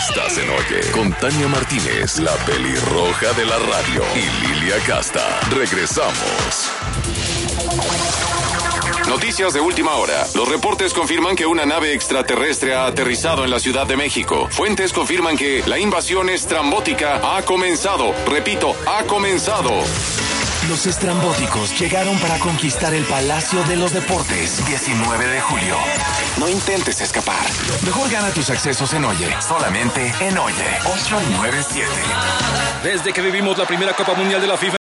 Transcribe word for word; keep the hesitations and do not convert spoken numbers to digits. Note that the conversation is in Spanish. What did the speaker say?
Estás en Oye, con Tania Martínez, la pelirroja de la radio, y Lilia Casta. Regresamos. Noticias de última hora. Los reportes confirman que una nave extraterrestre ha aterrizado en la Ciudad de México. Fuentes confirman que la invasión estrambótica ha comenzado. Repito, ha comenzado. Los estrambóticos llegaron para conquistar el Palacio de los Deportes, diecinueve de julio. No intentes escapar. Mejor gana tus accesos en Oye. Solamente en Oye. ocho nueve siete. Desde que vivimos la primera Copa Mundial de la FIFA